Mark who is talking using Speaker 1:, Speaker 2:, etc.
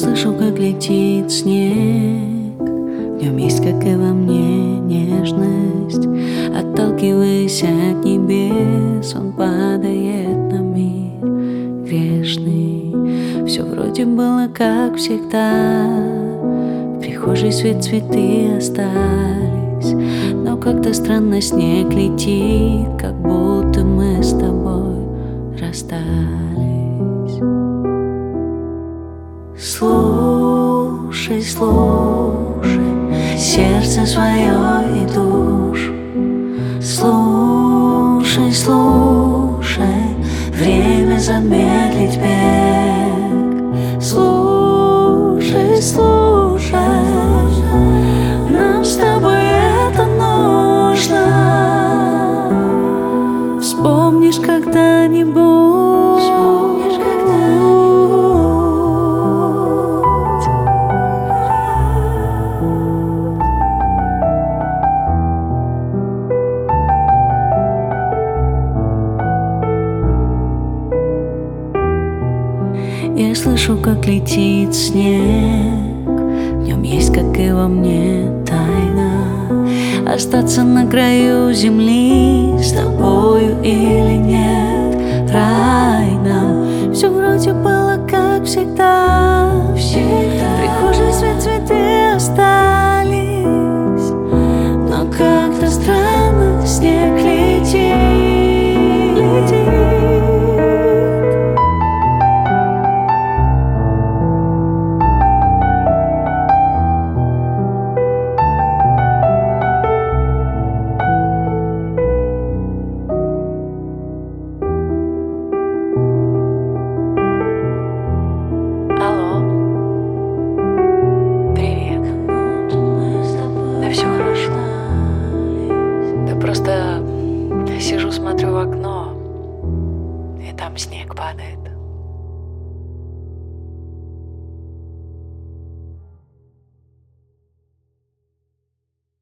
Speaker 1: слышу, как летит снег. В нем есть, как и во мне, нежность. Отталкиваясь от небес, он падает на мир грешный. Все вроде было, как всегда. В прихожей свет, цветы остались, но как-то странно снег летит, как будто мы с тобой расстались. Слушай, слушай сердце свое и душу. Слушай, слушай, время замедлить бег. Слушай, слушай, нам с тобой это нужно. Вспомнишь когда-нибудь. Я слышу, как летит снег. В нем есть, как и во мне, тайна. Остаться на краю земли с тобою или нет. Рай нам. Все вроде было, как всегда. В прихожей свет, цветы остались, но как-то странно снег летит.
Speaker 2: Просто сижу, смотрю в окно, и там снег падает.